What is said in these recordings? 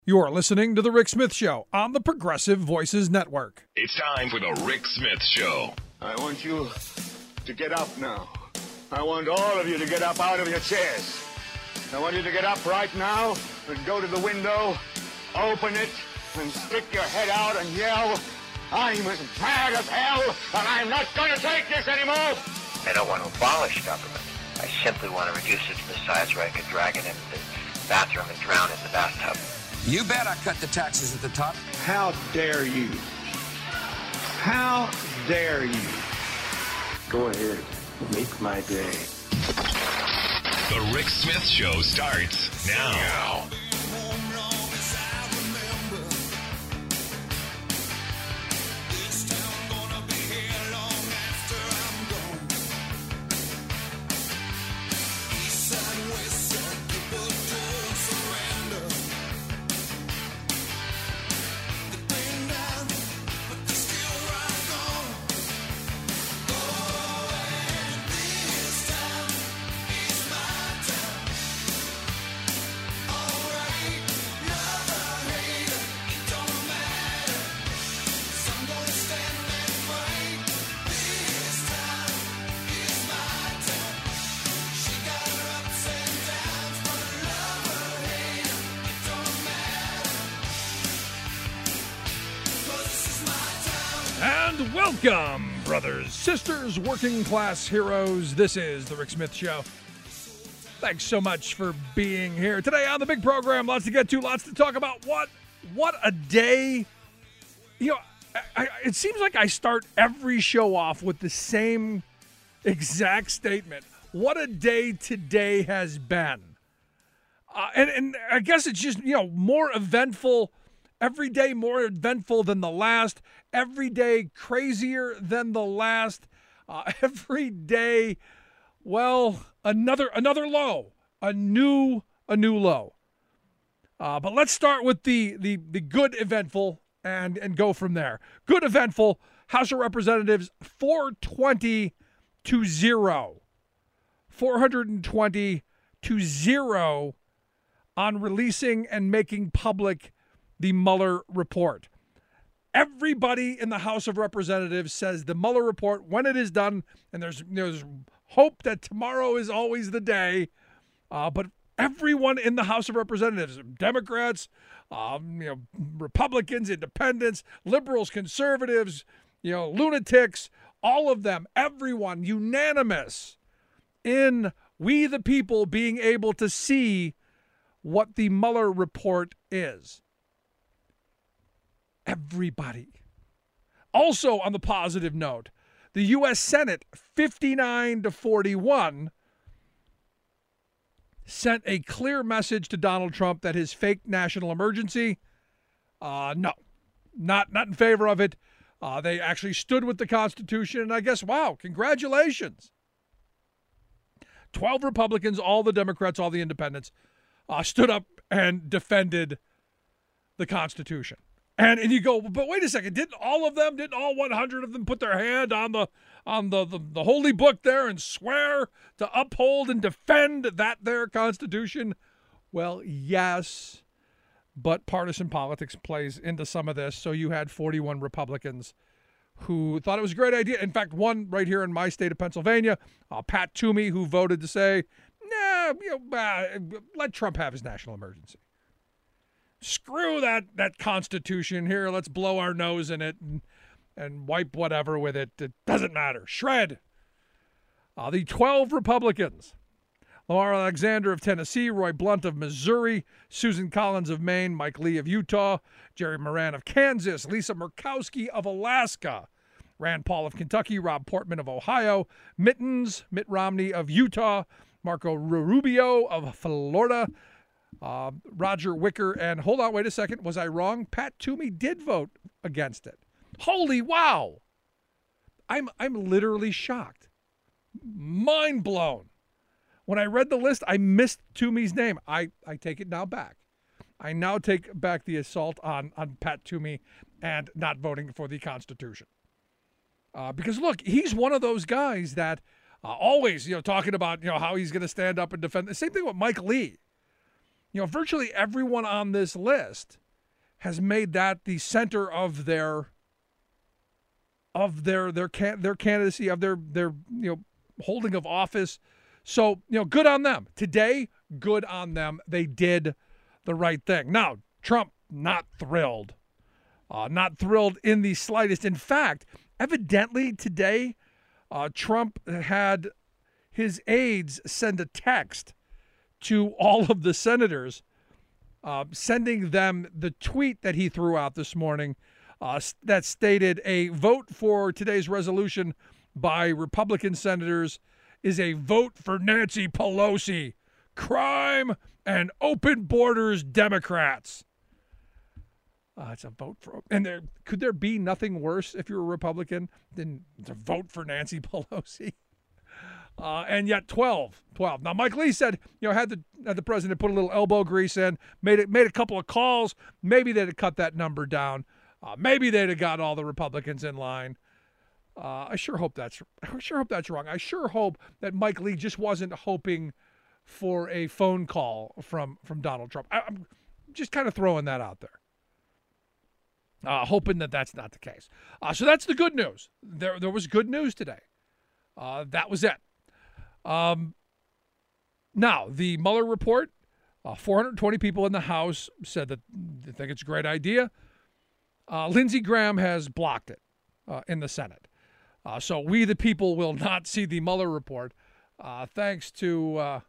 You're listening to The Rick Smith Show on the Progressive Voices Network. It's time for The Rick Smith Show. I want you to get up now. I want all of you to get up out of your chairs. I want you to get up right now and go to the window, open it, and stick your head out and yell, "I'm as mad as hell, and I'm not going to take this anymore!" I don't want to abolish government. I simply want to reduce it to the size where I could drag it into the bathroom and drown it in the bathtub. You bet I cut the taxes at the top. How dare you? How dare you? Go ahead, make my day. The Rick Smith Show starts now. And welcome, brothers, sisters, working class heroes. This is The Rick Smith Show. Thanks so much for being here. Today on the big program, lots to get to, lots to talk about. What a day. You know, it seems like I start every show off with the same exact statement. What a day today has been. And I guess it's just, you know, more eventful. Every day more eventful than the last. Every day crazier than the last. Every day, well, another low. A new low. But let's start with the good eventful and go from there. Good eventful. House of Representatives 420 to 0. 420 to 0 on releasing and making public the Mueller report. Everybody in the House of Representatives says the Mueller report, when it is done, and there's hope that tomorrow is always the day, but everyone in the House of Representatives, Democrats, Republicans, independents, liberals, conservatives, lunatics, all of them, everyone unanimous in we the people being able to see what the Mueller report is. Everybody. Also, on the positive note, the U.S. Senate, 59 to 41, sent a clear message to Donald Trump that his fake national emergency, no, not in favor of it. They actually stood with the Constitution, and I guess, wow, congratulations. 12 Republicans, all the Democrats, all the independents, stood up and defended the Constitution. And you go, but wait a second, didn't all 100 of them put their hand on the holy book there and swear to uphold and defend that their Constitution? Well, yes, but partisan politics plays into some of this. So you had 41 Republicans who thought it was a great idea. In fact, one right here in my state of Pennsylvania, Pat Toomey, who voted to say, let Trump have his national emergency. Screw that Constitution here. Let's blow our nose in it and wipe whatever with it. It doesn't matter. Shred. The 12 Republicans, Lamar Alexander of Tennessee, Roy Blunt of Missouri, Susan Collins of Maine, Mike Lee of Utah, Jerry Moran of Kansas, Lisa Murkowski of Alaska, Rand Paul of Kentucky, Rob Portman of Ohio, Mitt Romney of Utah, Marco Rubio of Florida, Roger Wicker, and hold on, wait a second. Was I wrong? Pat Toomey did vote against it. Holy wow. I'm literally shocked. Mind blown. When I read the list, I missed Toomey's name. I take it now back. I now take back the assault on Pat Toomey and not voting for the Constitution. Because look, he's one of those guys that always, talking about, how he's going to stand up and defend. The same thing with Mike Lee. virtually everyone on this list has made that the center of their candidacy, of their holding of office. So, good on them. Today, good on them. They did the right thing. Now, Trump, not thrilled. Not thrilled in the slightest. In fact, evidently today, Trump had his aides send a text to all of the senators, sending them the tweet that he threw out this morning that stated, a vote for today's resolution by Republican senators is a vote for Nancy Pelosi. Crime and open borders Democrats. It's a vote for, and could there be nothing worse if you're a Republican than to vote for Nancy Pelosi? And yet 12. Now, Mike Lee said, had the president put a little elbow grease in, made a couple of calls, maybe they'd have cut that number down. Maybe they'd have got all the Republicans in line. I sure hope that's wrong. I sure hope that Mike Lee just wasn't hoping for a phone call from Donald Trump. I'm just kind of throwing that out there. Hoping that that's not the case. So that's the good news. There was good news today. That was it. Now, the Mueller report, 420 people in the House said that they think it's a great idea. Lindsey Graham has blocked it in the Senate. So we, the people, will not see the Mueller report, thanks to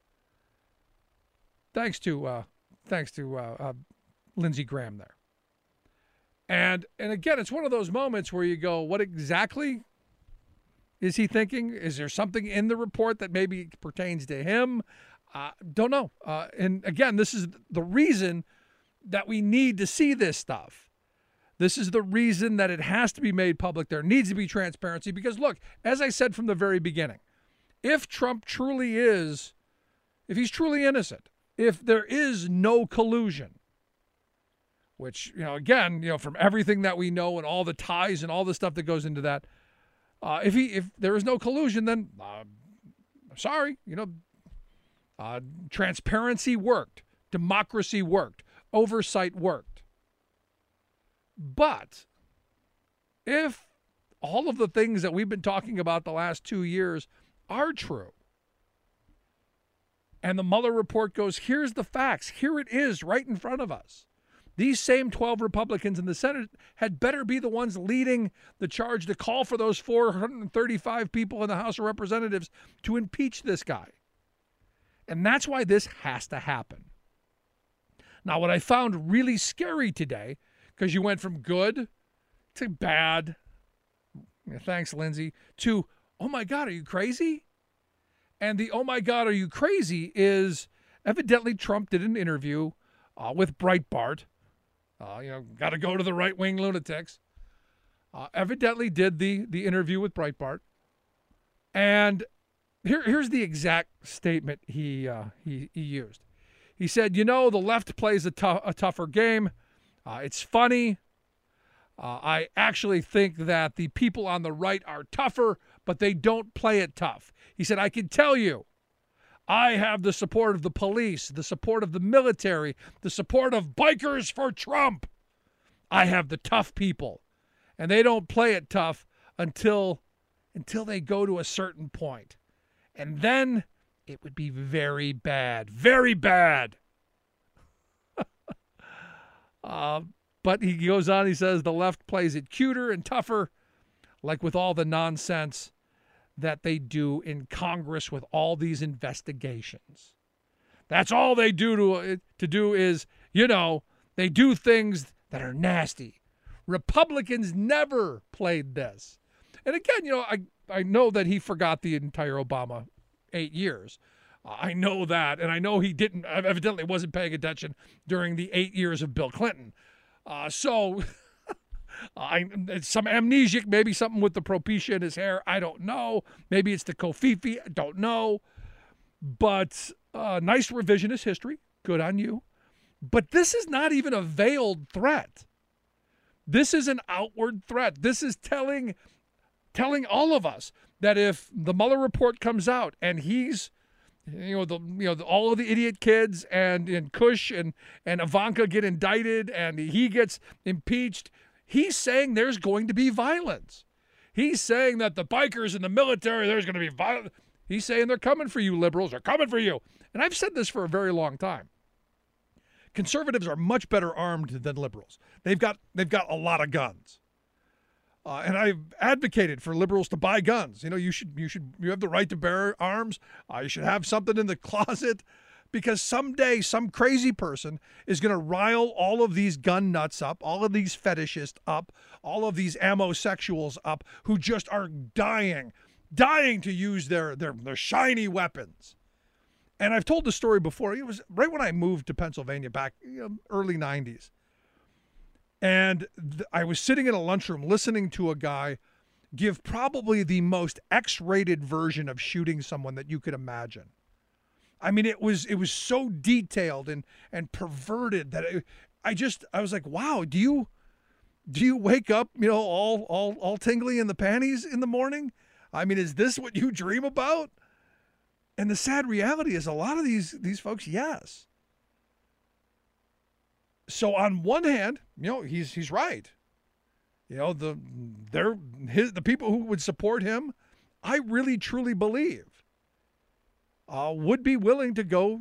Lindsey Graham there. And again, it's one of those moments where you go, what exactly is he thinking? Is there something in the report that maybe pertains to him? Don't know. And again, this is the reason that we need to see this stuff. This is the reason that it has to be made public. There needs to be transparency because, look, as I said from the very beginning, if Trump truly is, if he's truly innocent, if there is no collusion, which, again, from everything that we know and all the ties and all the stuff that goes into that, if there is no collusion, then sorry, transparency worked, democracy worked, oversight worked. But if all of the things that we've been talking about the last 2 years are true, and the Mueller report goes, here's the facts, here it is right in front of us. These same 12 Republicans in the Senate had better be the ones leading the charge to call for those 435 people in the House of Representatives to impeach this guy. And that's why this has to happen. Now, what I found really scary today, because you went from good to bad, thanks, Lindsey, to, oh my God, are you crazy? And the, oh my God, are you crazy is evidently Trump did an interview with Breitbart. Got to go to the right-wing lunatics. Evidently did the interview with Breitbart. And here's the exact statement he used. He said, the left plays a tougher game. It's funny. I actually think that the people on the right are tougher, but they don't play it tough. He said, I can tell you, I have the support of the police, the support of the military, the support of bikers for Trump. I have the tough people, and they don't play it tough until they go to a certain point. And then it would be very bad, very bad. But he goes on, he says, the left plays it cuter and tougher, like with all the nonsense that they do in Congress with all these investigations. That's all they do to do is, they do things that are nasty. Republicans never played this. And again, I know that he forgot the entire Obama 8 years. I know that, and I know he evidently wasn't paying attention during the 8 years of Bill Clinton. So some amnesic, maybe something with the Propecia in his hair. I don't know. Maybe it's the Kofifi. I don't know. But nice revisionist history. Good on you. But this is not even a veiled threat. This is an outward threat. This is telling all of us that if the Mueller report comes out and he's all of the idiot kids and Kush and Ivanka get indicted and he gets impeached. He's saying there's going to be violence. He's saying that the bikers in the military, there's going to be violence. He's saying they're coming for you, liberals. They're coming for you. And I've said this for a very long time. Conservatives are much better armed than liberals. They've got a lot of guns. And I've advocated for liberals to buy guns. You have the right to bear arms. You should have something in the closet, because someday some crazy person is going to rile all of these gun nuts up, all of these fetishists up, all of these ammosexuals up, who just are dying to use their shiny weapons. And I've told the story before. It was right when I moved to Pennsylvania back early 90s. And I was sitting in a lunchroom listening to a guy give probably the most X-rated version of shooting someone that you could imagine. I mean, it was so detailed and perverted that I was like, wow, do you wake up, all tingly in the panties in the morning? I mean, is this what you dream about? And the sad reality is a lot of these folks, yes. So on one hand, he's right. The people who would support him, I really truly believe, would be willing to go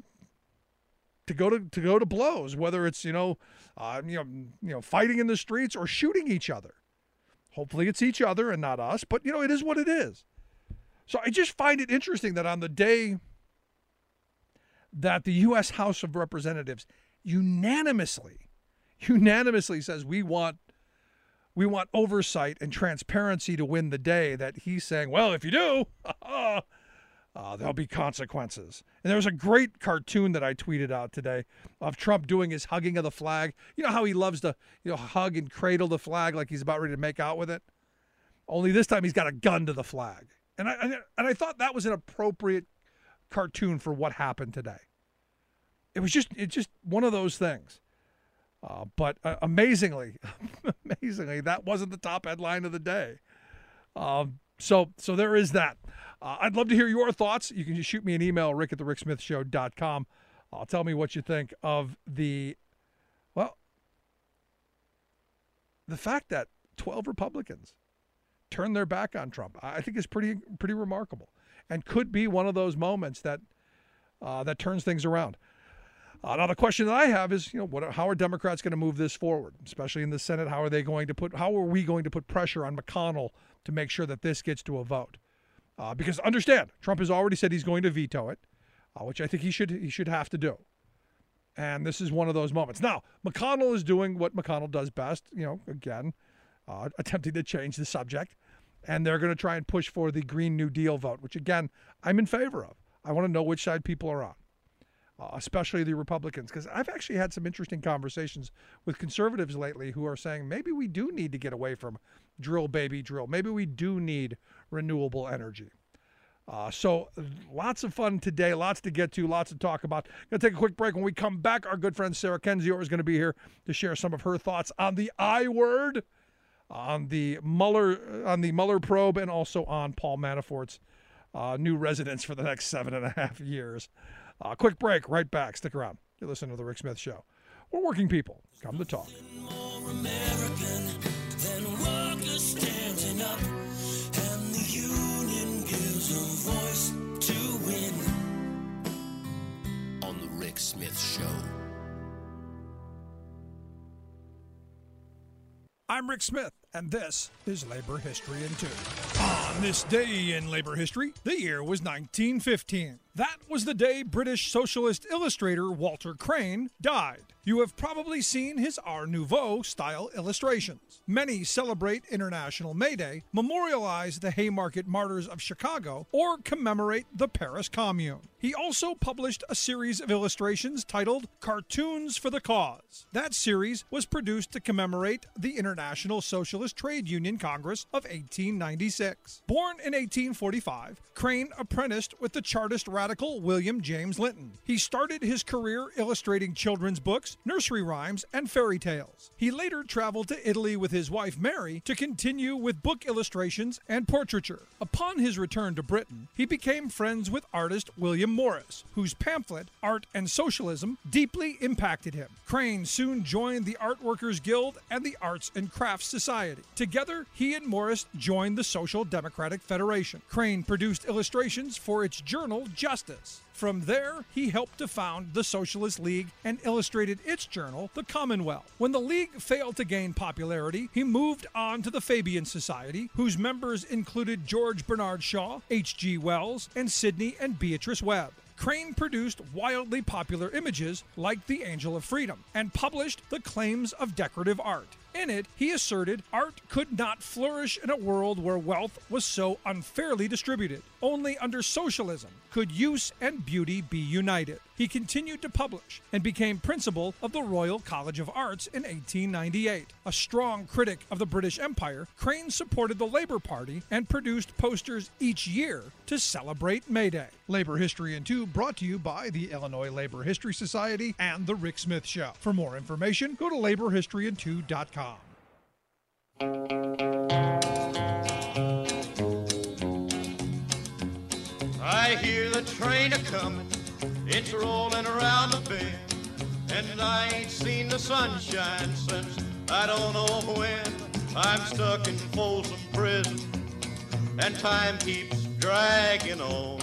to blows, whether it's fighting in the streets or shooting each other. Hopefully it's each other and not us, but it is what it is. So I just find it interesting that on the day that the U.S. House of Representatives unanimously says we want oversight and transparency to win the day, that he's saying, well, if you do, there'll be consequences. And there was a great cartoon that I tweeted out today of Trump doing his hugging of the flag. You know how he loves to hug and cradle the flag like he's about ready to make out with it? Only this time he's got a gun to the flag. And I thought that was an appropriate cartoon for what happened today. It's just one of those things. But amazingly, that wasn't the top headline of the day. So there is that. I'd love to hear your thoughts. You can just shoot me an email, rick@thericksmithshow.com. Tell me what you think of the fact that 12 Republicans turned their back on Trump. I think is pretty remarkable, and could be one of those moments that turns things around. Now the question that I have is, how are Democrats going to move this forward, especially in the Senate? How are we going to put pressure on McConnell to make sure that this gets to a vote? Because understand, Trump has already said he's going to veto it, which I think he should have to do. And this is one of those moments. Now, McConnell is doing what McConnell does best, attempting to change the subject. And they're going to try and push for the Green New Deal vote, which, again, I'm in favor of. I want to know which side people are on, especially the Republicans, because I've actually had some interesting conversations with conservatives lately who are saying maybe we do need to get away from drill, baby, drill. Maybe we do need renewable energy. So lots of fun today, lots to get to, lots to talk about. Going to take a quick break. When we come back, our good friend Sarah Kendzior is going to be here to share some of her thoughts on the I word, on the Mueller probe, and also on Paul Manafort's new residence for the next 7.5 years. Quick break, right back. Stick around. You're listening to The Rick Smith Show. We're working people. Come to talk. More American than workers standing up, and the union gives a voice to win. On The Rick Smith Show. I'm Rick Smith, and this is Labor History in 2. On this day in labor history, the year was 1915. That was the day British socialist illustrator Walter Crane died. You have probably seen his Art Nouveau style illustrations. Many celebrate International May Day, memorialize the Haymarket Martyrs of Chicago, or commemorate the Paris Commune. He also published a series of illustrations titled Cartoons for the Cause. That series was produced to commemorate the International Socialist Trade Union Congress of 1896. Born in 1845, Crane apprenticed with the Chartist radical radical William James Linton. He started his career illustrating children's books, nursery rhymes, and fairy tales. He later traveled to Italy with his wife Mary to continue with book illustrations and portraiture. Upon his return to Britain, he became friends with artist William Morris, whose pamphlet, Art and Socialism, deeply impacted him. Crane soon joined the Art Workers Guild and the Arts and Crafts Society. Together, he and Morris joined the Social Democratic Federation. Crane produced illustrations for its journal, Justice. From there, he helped to found the Socialist League and illustrated its journal, The Commonwealth. When the League failed to gain popularity, he moved on to the Fabian Society, whose members included George Bernard Shaw, H.G. Wells, and Sidney and Beatrice Webb. Crane produced wildly popular images like the Angel of Freedom and published The Claims of Decorative Art. In it, he asserted art could not flourish in a world where wealth was so unfairly distributed. Only under socialism could use and beauty be united. He continued to publish and became principal of the Royal College of Arts in 1898. A strong critic of the British Empire, Crane supported the Labour Party and produced posters each year to celebrate May Day. Labor History in 2 brought to you by the Illinois Labor History Society and The Rick Smith Show. For more information, go to laborhistoryin2.com. I hear the train a-comin', it's rolling around the bend, and I ain't seen the sunshine since I don't know when. I'm stuck in Folsom Prison, and time keeps dragging on.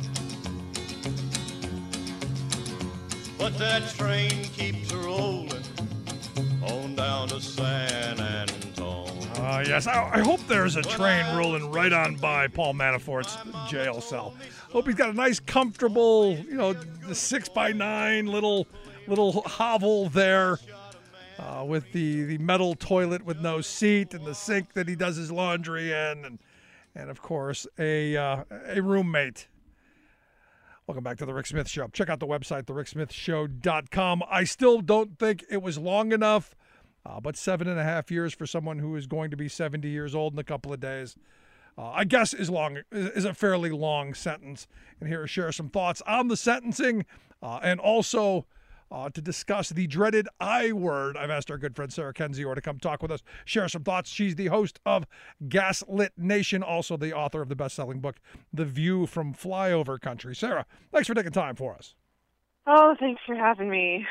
But that train keeps rolling on down to San Antone. Yes, I hope there's a train rolling right on by Paul Manafort's jail cell. Hope he's got a nice, comfortable, the 6x9 little hovel there with the metal toilet with no seat and the sink that he does his laundry in, and of course a roommate. Welcome back to The Rick Smith Show. Check out the website, thericksmithshow.com. I still don't think it was long enough, but 7.5 years for someone who is going to be 70 years old in a couple of days, I guess is a fairly long sentence. And here to share some thoughts on the sentencing and also to discuss the dreaded I word, I've asked our good friend Sarah Kendzior to come talk with us, share some thoughts. She's the host of Gaslit Nation, also the author of the best-selling book, The View from Flyover Country. Sarah, thanks for taking time for us. Oh, thanks for having me.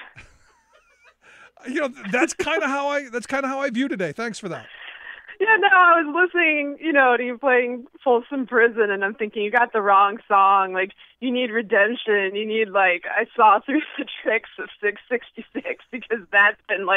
That's kind of how I view today. Thanks for that. Yeah, no, I was listening, to you playing Folsom Prison, and I'm thinking, you got the wrong song. Like, you need redemption. You need, I saw through the tricks of 666, because that's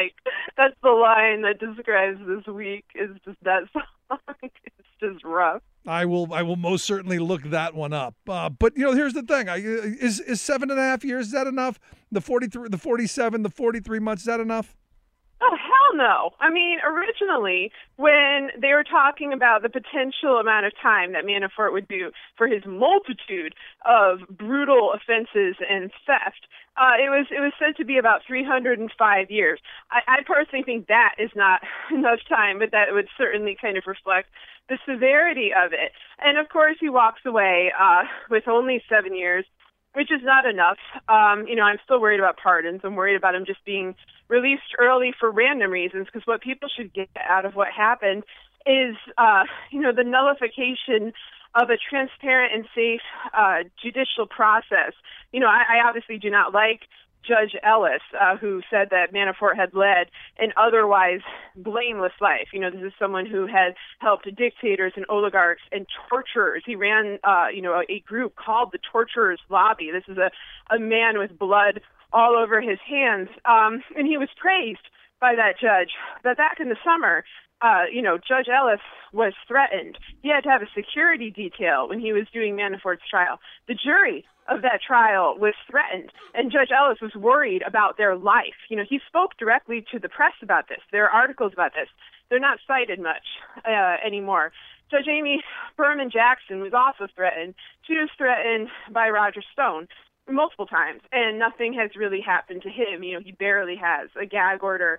the line that describes this week, is just that song. It's just rough. I will most certainly look that one up. But here's the thing: is 7.5 years, is that enough? The 43, the 47, the 43 months, is that enough? Oh, hell no. I mean, originally, when they were talking about the potential amount of time that Manafort would do for his multitude of brutal offenses and theft, it was said to be about 305 years. I personally think that is not enough time, but that would certainly kind of reflect the severity of it. And, of course, he walks away with only 7 years, which is not enough. I'm still worried about pardons. I'm worried about him just being released early for random reasons, because what people should get out of what happened is, the nullification of a transparent and safe judicial process. I obviously do not like Judge Ellis, who said that Manafort had led an otherwise blameless life. This is someone who had helped dictators and oligarchs and torturers. He ran, a group called the Torturers Lobby. This is a man with blood all over his hands. And he was praised by that judge. But back in the summer, Judge Ellis was threatened. He had to have a security detail when he was doing Manafort's trial. The jury of that trial was threatened, and Judge Ellis was worried about their life. He spoke directly to the press about this. There are articles about this. They're not cited much anymore. Judge Amy Berman Jackson was also threatened. She was threatened by Roger Stone multiple times, and nothing has really happened to him. He barely has a gag order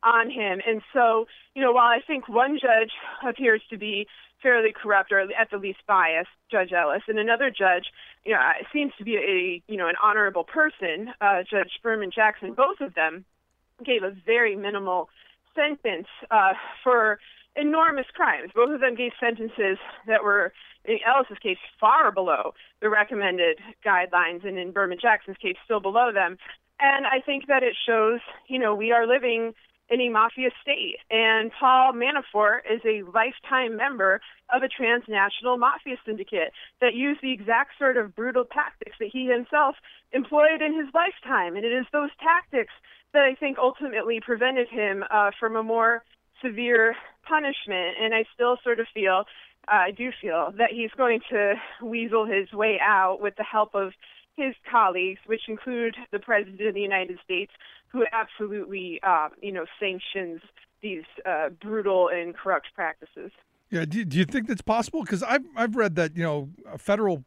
on him. And so, while I think one judge appears to be fairly corrupt or at the least biased, Judge Ellis, and another judge, seems to be an honorable person, Judge Berman Jackson, both of them gave a very minimal sentence for enormous crimes. Both of them gave sentences that were, in Ellis's case, far below the recommended guidelines, and in Berman Jackson's case, still below them. And I think that it shows, we are living in a mafia state. And Paul Manafort is a lifetime member of a transnational mafia syndicate that used the exact sort of brutal tactics that he himself employed in his lifetime. And it is those tactics that I think ultimately prevented him from a more severe punishment. And I still sort of I do feel that he's going to weasel his way out with the help of his colleagues, which include the President of the United States, who absolutely, sanctions these brutal and corrupt practices. Yeah, do you think that's possible? Because I've read that, federal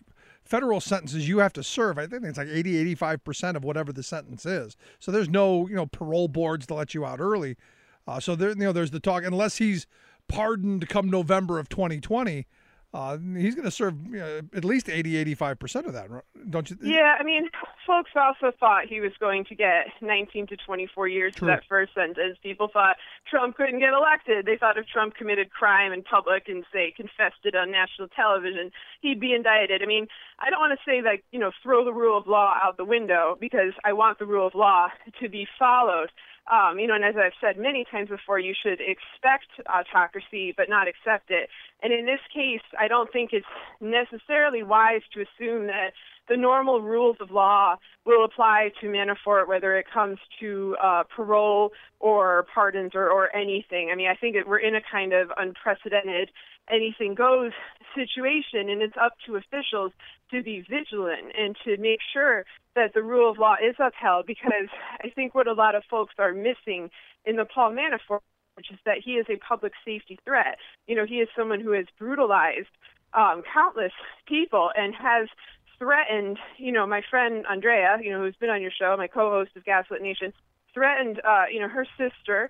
sentences you have to serve, I think it's like 85% of whatever the sentence is. So there's no, parole boards to let you out early. So there's the talk, unless he's pardoned come November of 2020, he's going to serve at least 85% of that, don't you? Yeah, folks also thought he was going to get 19 to 24 years for that first sentence. People thought Trump couldn't get elected. They thought if Trump committed crime in public and, say, confessed it on national television, he'd be indicted. I don't want to say, throw the rule of law out the window, because I want the rule of law to be followed. And as I've said many times before, you should expect autocracy but not accept it. And in this case, I don't think it's necessarily wise to assume that the normal rules of law will apply to Manafort, whether it comes to parole or pardons or anything. I think that we're in a kind of unprecedented anything goes situation, and it's up to officials to be vigilant and to make sure that the rule of law is upheld, because I think what a lot of folks are missing in the Paul Manafort, which is that he is a public safety threat. He is someone who has brutalized countless people and has threatened, my friend Andrea, who's been on your show, my co-host of Gaslit Nation, threatened, her sister,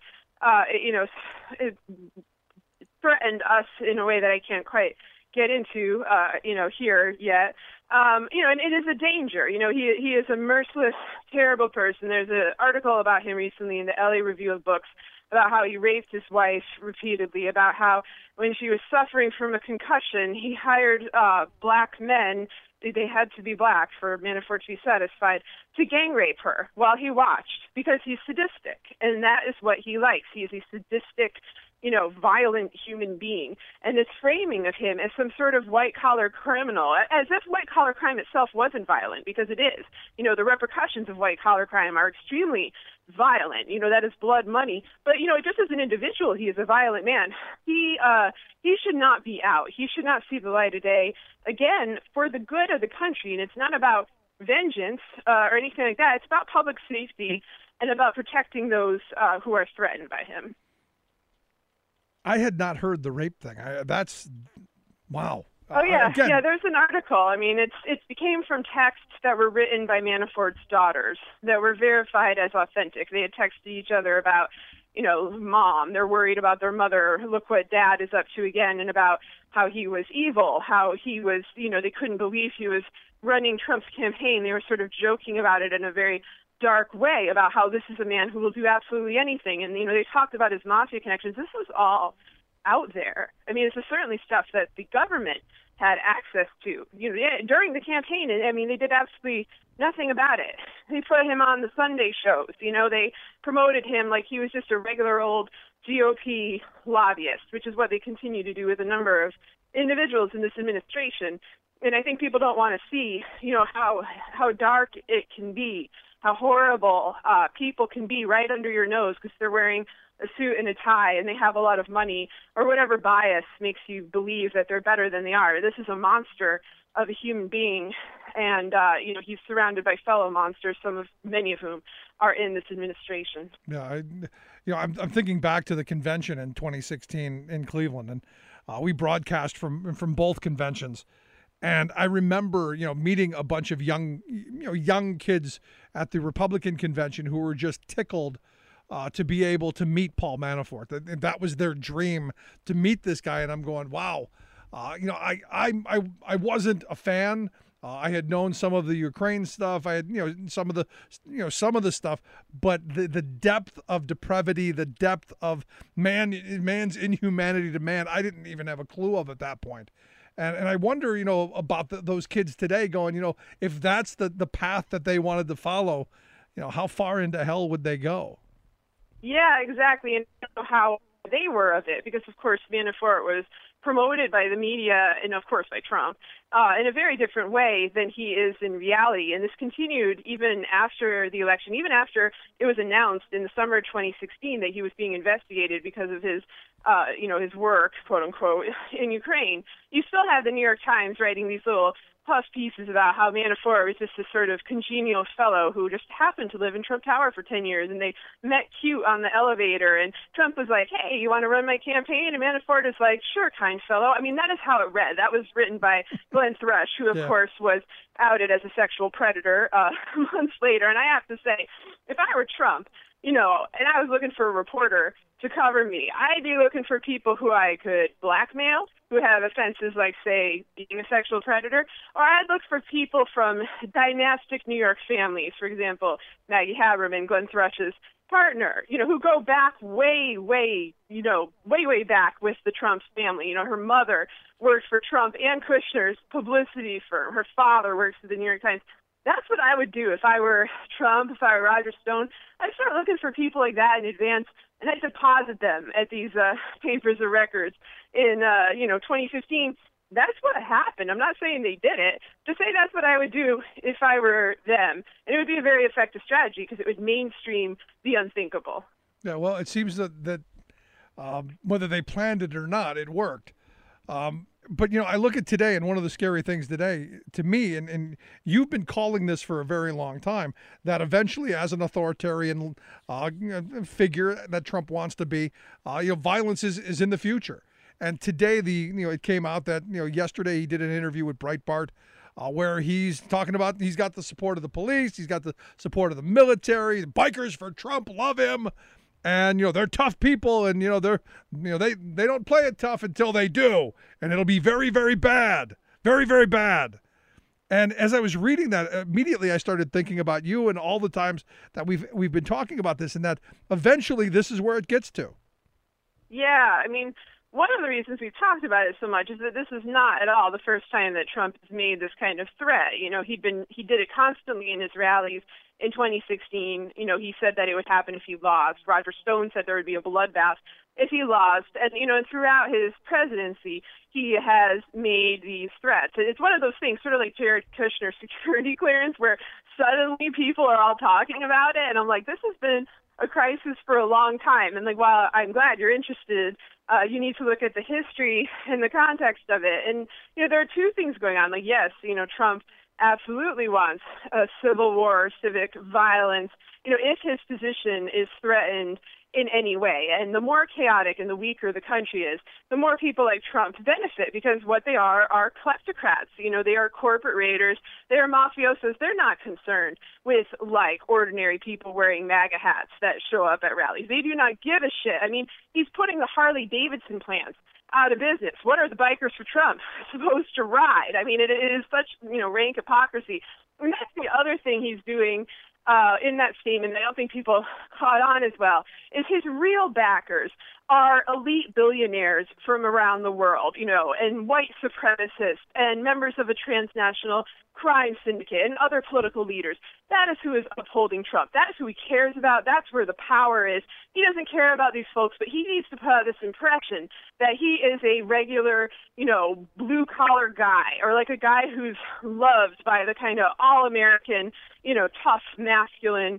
threatened us in a way that I can't quite get into, here yet. And it is a danger. He is a merciless, terrible person. There's an article about him recently in the LA Review of Books about how he raped his wife repeatedly, about how when she was suffering from a concussion, he hired black men, they had to be black for Manafort to be satisfied, to gang rape her while he watched, because he's sadistic, and that is what he likes. He is a sadistic, violent human being. And this framing of him as some sort of white-collar criminal, as if white-collar crime itself wasn't violent, because it is. The repercussions of white-collar crime are extremely violent. That is blood money. But, just as an individual, he is a violent man. He should not be out. He should not see the light of day, again, for the good of the country. And it's not about vengeance or anything like that. It's about public safety and about protecting those who are threatened by him. I had not heard the rape thing. That's wow. Oh yeah, yeah. There's an article. It became from texts that were written by Manafort's daughters that were verified as authentic. They had texted each other about, Mom. They're worried about their mother. Look what Dad is up to again, and about how he was evil, how he was, they couldn't believe he was running Trump's campaign. They were sort of joking about it in a very dark way, about how this is a man who will do absolutely anything. And, they talked about his mafia connections. This was all out there. This is certainly stuff that the government had access to, during the campaign. And, they did absolutely nothing about it. They put him on the Sunday shows. They promoted him like he was just a regular old GOP lobbyist, which is what they continue to do with a number of individuals in this administration. And I think people don't want to see, how dark it can be, how horrible people can be right under your nose because they're wearing a suit and a tie and they have a lot of money, or whatever bias makes you believe that they're better than they are. This is a monster of a human being, and he's surrounded by fellow monsters, many of whom are in this administration. Yeah, I'm thinking back to the convention in 2016 in Cleveland, and we broadcast from both conventions. And I remember, meeting a bunch of young kids at the Republican convention who were just tickled to be able to meet Paul Manafort. That was their dream, to meet this guy. And I'm going, wow. I wasn't a fan. I had known some of the Ukraine stuff. I had, some of the stuff, but the depth of depravity, the depth of man's inhumanity to man, I didn't even have a clue of at that point. And I wonder, about those kids today going, if that's the path that they wanted to follow, how far into hell would they go? Yeah, exactly. And how they were of it, because of course Manafort was promoted by the media and of course by Trump in a very different way than he is in reality. And this continued even after the election, even after it was announced in the summer of 2016 that he was being investigated because of his his work, quote unquote, in Ukraine. You still have the New York Times writing these little puff pieces about how Manafort was just this sort of congenial fellow who just happened to live in Trump Tower for 10 years, and they met cute on the elevator, and Trump was like, hey, you want to run my campaign? And Manafort is like, sure, kind fellow. I mean, that is how it read. That was written by Glenn Thrush, who, of course, was outed as a sexual predator months later. And I have to say, if I were Trump, and I was looking for a reporter to cover me, I'd be looking for people who I could blackmail, who have offenses like, say, being a sexual predator, or I'd look for people from dynastic New York families, for example, Maggie Haberman, Glenn Thrush's partner, who go back way back with the Trump family. Her mother worked for Trump and Kushner's publicity firm. Her father works for the New York Times. That's what I would do if I were Trump, if I were Roger Stone. I'd start looking for people like that in advance, and I'd deposit them at these papers or records in 2015. That's what happened. I'm not saying they did it. To say that's what I would do if I were them. And it would be a very effective strategy because it would mainstream the unthinkable. Yeah, well, it seems that whether they planned it or not, it worked. But, I look at today, and one of the scary things today to me, and you've been calling this for a very long time, that eventually as an authoritarian figure that Trump wants to be, violence is in the future. And today, it came out that, yesterday he did an interview with Breitbart where he's talking about he's got the support of the police, he's got the support of the military, the bikers for Trump love him. And, they're tough people, and, they don't play it tough until they do. And it'll be very, very bad. Very, very bad. And as I was reading that, immediately I started thinking about you and all the times that we've been talking about this, and that eventually this is where it gets to. Yeah, I mean, one of the reasons we've talked about it so much is that this is not at all the first time that Trump has made this kind of threat. He did it constantly in his rallies. In 2016, he said that it would happen if he lost. Roger Stone said there would be a bloodbath if he lost. And, and throughout his presidency, he has made these threats. It's one of those things, sort of like Jared Kushner's security clearance, where suddenly people are all talking about it. And I'm like, this has been a crisis for a long time. And, while I'm glad you're interested, you need to look at the history and the context of it. And, there are two things going on. Yes, Trump absolutely wants a civil war, civic violence, if his position is threatened in any way. And the more chaotic and the weaker the country is, the more people like Trump benefit, because what they are kleptocrats. They are corporate raiders. They are mafiosos. They're not concerned with, ordinary people wearing MAGA hats that show up at rallies. They do not give a shit. I mean, he's putting the Harley-Davidson plants out of business. What are the bikers for Trump supposed to ride? I mean, it is such, rank hypocrisy. And that's the other thing he's doing in that statement that I don't think people caught on as well, is his real backers are elite billionaires from around the world, and white supremacists and members of a transnational crime syndicate and other political leaders. That is who is upholding Trump. That is who he cares about. That's where the power is. He doesn't care about these folks, but he needs to put out this impression that he is a regular, blue-collar guy, or a guy who's loved by the kind of all-American, tough, masculine,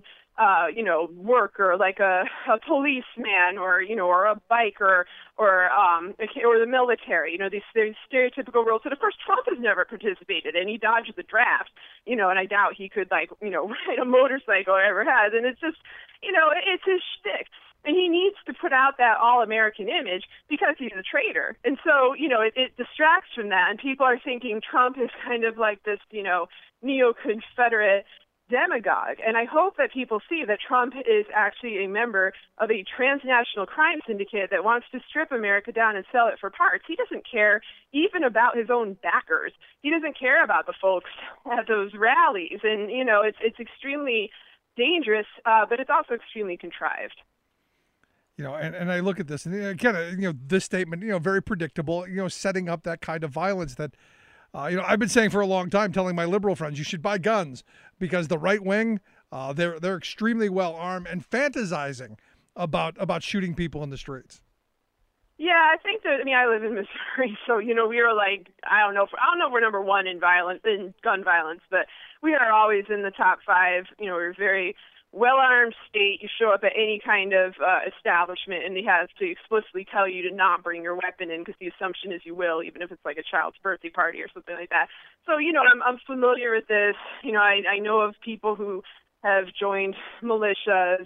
worker, like a policeman, or a biker, or the military, these stereotypical roles that, of course, Trump has never participated in. He dodged the draft, and I doubt he could, ride a motorcycle or ever has. And it's just, it's his shtick. And he needs to put out that all-American image because he's a traitor. And so, it distracts from that. And people are thinking Trump is kind of like this, neo-Confederate, demagogue. And I hope that people see that Trump is actually a member of a transnational crime syndicate that wants to strip America down and sell it for parts. He doesn't care even about his own backers. He doesn't care about the folks at those rallies. And, you know, it's extremely dangerous, but it's also extremely contrived. You know, and I look at this, and again, you know, this statement, you know, very predictable, you know, setting up that kind of violence that, you know, I've been saying for a long time, telling my liberal friends, you should buy guns because the right wing, they're extremely well armed and fantasizing about shooting people in the streets. Yeah, I think that. I mean, I live in Missouri, so you know, we are like, I don't know if we're number one in gun violence, but we are always in the top 5. You know, we're a very well-armed state. You show up at any kind of establishment, and they have to explicitly tell you to not bring your weapon in because the assumption is you will, even if it's like a child's birthday party or something like that. So, you know, I'm familiar with this. You know, I know of people who have joined militias.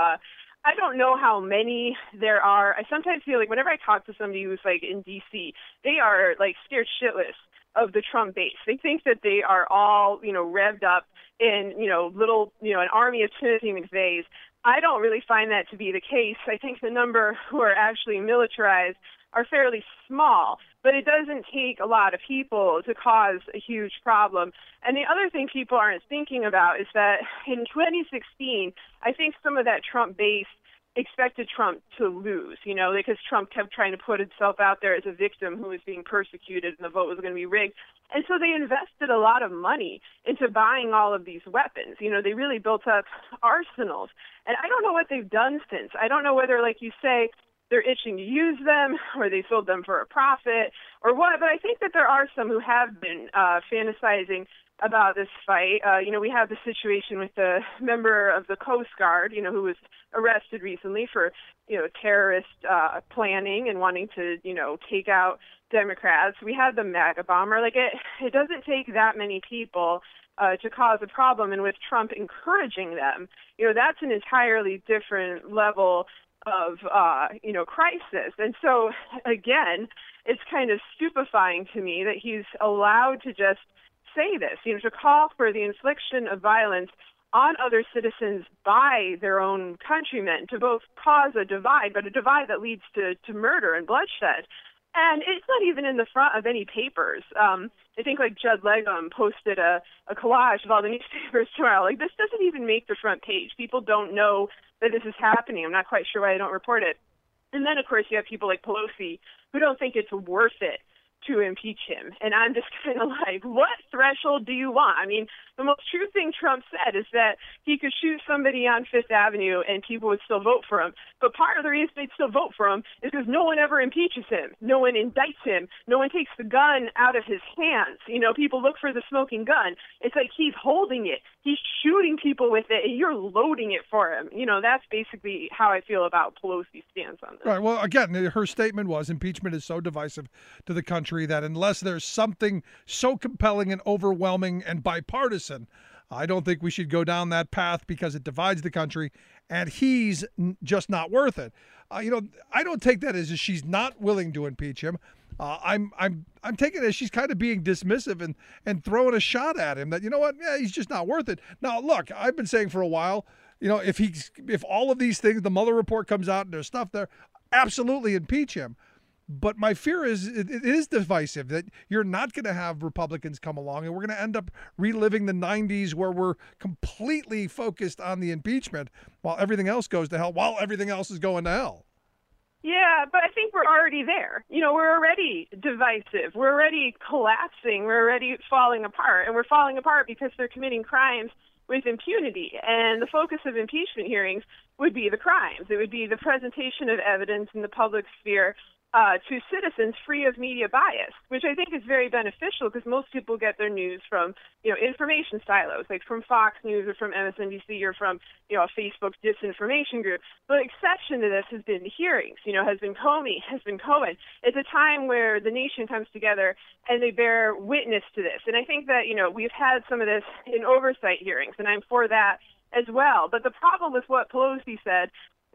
I don't know how many there are. I sometimes feel like whenever I talk to somebody who's like in D.C., they are like scared shitless of the Trump base. They think that they are all, you know, revved up in, you know, little, you know, an army of Timothy McVeighs. I don't really find that to be the case. I think the number who are actually militarized are fairly small, but it doesn't take a lot of people to cause a huge problem. And the other thing people aren't thinking about is that in 2016, I think some of that Trump base expected Trump to lose, you know, because Trump kept trying to put himself out there as a victim who was being persecuted and the vote was going to be rigged. And so they invested a lot of money into buying all of these weapons. You know, they really built up arsenals. And I don't know what they've done since. I don't know whether, like you say, they're itching to use them or they sold them for a profit or what. But I think that there are some who have been fantasizing about this fight. You know, we have the situation with the member of the Coast Guard, you know, who was arrested recently for, you know, terrorist planning and wanting to, you know, take out Democrats. We have the MAGA bomber. Like, it doesn't take that many people to cause a problem. And with Trump encouraging them, you know, that's an entirely different level of, you know, crisis. And so, again, it's kind of stupefying to me that he's allowed to just say this, you know, to call for the infliction of violence on other citizens by their own countrymen to both cause a divide, but a divide that leads to murder and bloodshed. And it's not even in the front of any papers. I think like Judd Legum posted a collage of all the newspapers tomorrow. Like, this doesn't even make the front page. People don't know that this is happening. I'm not quite sure why they don't report it. And then, of course, you have people like Pelosi who don't think it's worth it to impeach him. And I'm just kind of like, what threshold do you want? I mean, the most true thing Trump said is that he could shoot somebody on Fifth Avenue and people would still vote for him. But part of the reason they'd still vote for him is because no one ever impeaches him. No one indicts him. No one takes the gun out of his hands. You know, people look for the smoking gun. It's like he's holding it. He's shooting people with it, and you're loading it for him. You know, that's basically how I feel about Pelosi's stance on this. Right. Well, again, her statement was impeachment is so divisive to the country that unless there's something so compelling and overwhelming and bipartisan, I don't think we should go down that path because it divides the country, and he's just not worth it. You know, I don't take that as she's not willing to impeach him. I'm taking it as she's kind of being dismissive and throwing a shot at him that, you know what, yeah, he's just not worth it. Now, look, I've been saying for a while, you know, if all of these things, the Mueller report comes out and there's stuff there, absolutely impeach him. But my fear is it is divisive, that you're not going to have Republicans come along and we're going to end up reliving the 90s where we're completely focused on the impeachment while everything else goes to hell, while everything else is going to hell. Yeah, but I think we're already there. You know, we're already divisive. We're already collapsing. We're already falling apart. And we're falling apart because they're committing crimes with impunity. And the focus of impeachment hearings would be the crimes. It would be the presentation of evidence in the public sphere to citizens free of media bias, which I think is very beneficial because most people get their news from, you know, information silos, like from Fox News or from MSNBC or from, you know, a Facebook disinformation group. But the exception to this has been the hearings, you know, has been Comey, has been Cohen. It's a time where the nation comes together and they bear witness to this. And I think that, you know, we've had some of this in oversight hearings, and I'm for that as well. But the problem with what Pelosi said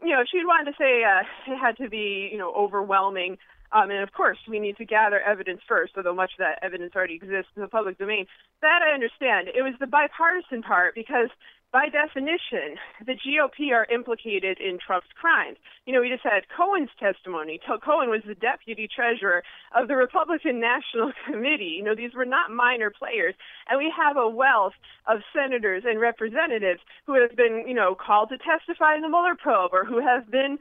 if she'd wanted to say it had to be, overwhelming, and of course we need to gather evidence first, although much of that evidence already exists in the public domain, that I understand. It was the bipartisan part, because by definition, the GOP are implicated in Trump's crimes. We just had Cohen's testimony. Cohen was the deputy treasurer of the Republican National Committee. These were not minor players. And we have a wealth of senators and representatives who have been, called to testify in the Mueller probe, or who have been,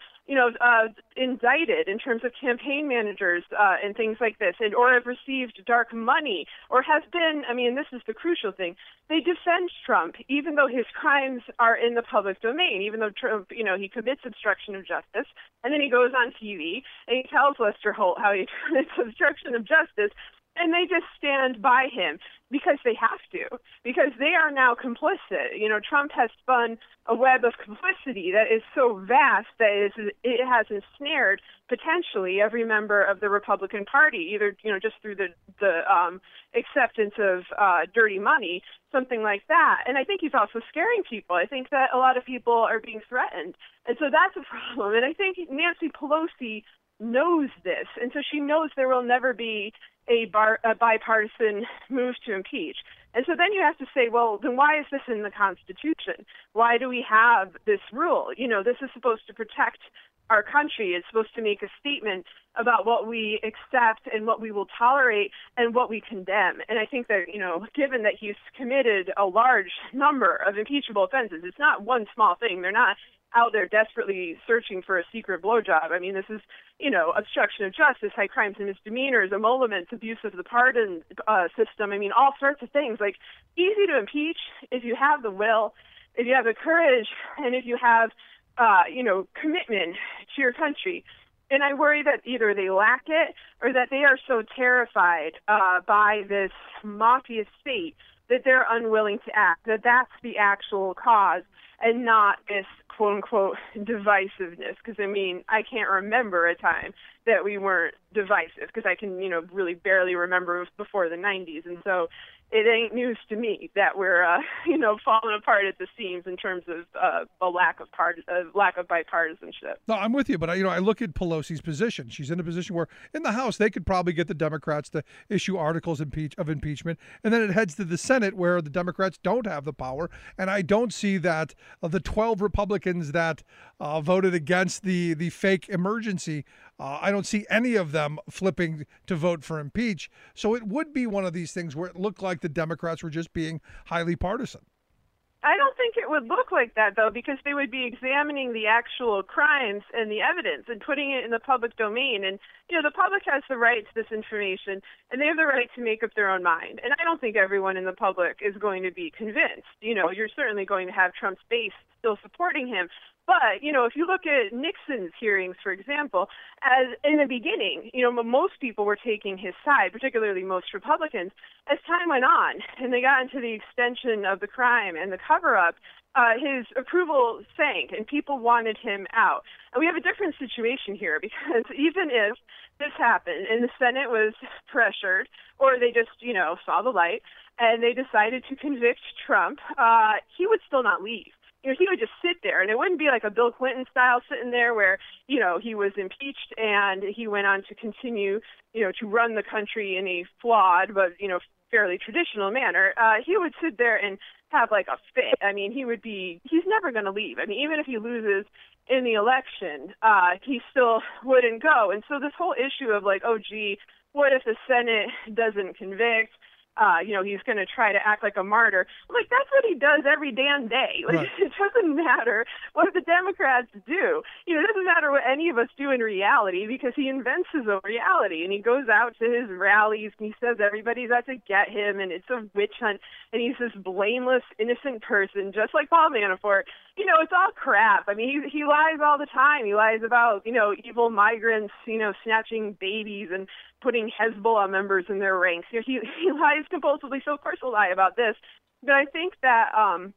indicted in terms of campaign managers and things like this, or have received dark money, or have been, this is the crucial thing, they defend Trump, even though his crimes are in the public domain, even though Trump, he commits obstruction of justice, and then he goes on TV and he tells Lester Holt how he commits obstruction of justice, and they just stand by him because they have to, because they are now complicit. Trump has spun a web of complicity that is so vast that it has ensnared potentially every member of the Republican Party, either just through the acceptance of dirty money, something like that. And I think he's also scaring people. I think that a lot of people are being threatened, and so that's a problem. And I think Nancy Pelosi knows this, and so she knows there will never be a bipartisan move to impeach. And so then you have to say, well, then why is this in the Constitution? Why do we have this rule? This is supposed to protect our country. It's supposed to make a statement about what we accept and what we will tolerate and what we condemn. And I think that, given that he's committed a large number of impeachable offenses, it's not one small thing. They're not out there desperately searching for a secret blowjob. This is, obstruction of justice, high crimes and misdemeanors, emoluments, abuse of the pardon system. All sorts of things. Like, easy to impeach if you have the will, if you have the courage, and if you have, commitment to your country. And I worry that either they lack it or that they are so terrified by this mafia state that they're unwilling to act, that that's the actual cause and not this quote-unquote divisiveness. Because, I can't remember a time that we weren't divisive, because I can, really barely remember before the 90s. And so it ain't news to me that we're, falling apart at the seams in terms of a lack of bipartisanship. No, I'm with you, but I look at Pelosi's position. She's in a position where in the House they could probably get the Democrats to issue articles of impeachment, and then it heads to the Senate where the Democrats don't have the power. And I don't see that the 12 Republicans that voted against the fake emergency, I don't see any of them flipping to vote for impeach. So it would be one of these things where it looked like the Democrats were just being highly partisan. I don't think it would look like that, though, because they would be examining the actual crimes and the evidence and putting it in the public domain. And, the public has the right to this information, and they have the right to make up their own mind. And I don't think everyone in the public is going to be convinced. You're certainly going to have Trump's base still supporting him. But, if you look at Nixon's hearings, for example, as in the beginning, most people were taking his side, particularly most Republicans. As time went on and they got into the extension of the crime and the cover-up, his approval sank and people wanted him out. And we have a different situation here, because even if this happened and the Senate was pressured, or they just, saw the light and they decided to convict Trump, he would still not leave. He would just sit there, and it wouldn't be like a Bill Clinton style sitting there where, he was impeached and he went on to continue, to run the country in a flawed but, fairly traditional manner. He would sit there and have like a fit. He's never going to leave. Even if he loses in the election, he still wouldn't go. And so this whole issue of like, oh, gee, what if the Senate doesn't convict? He's going to try to act like a martyr. Like, that's what he does every damn day. Like, right. It doesn't matter what the Democrats do. It doesn't matter what any of us do in reality, because he invents his own reality, and he goes out to his rallies and he says everybody's out to get him, and it's a witch hunt, and he's this blameless, innocent person, just like Paul Manafort. It's all crap. He lies all the time. He lies about, evil migrants, snatching babies and putting Hezbollah members in their ranks. He lies compulsively, so of course he'll lie about this. But I think that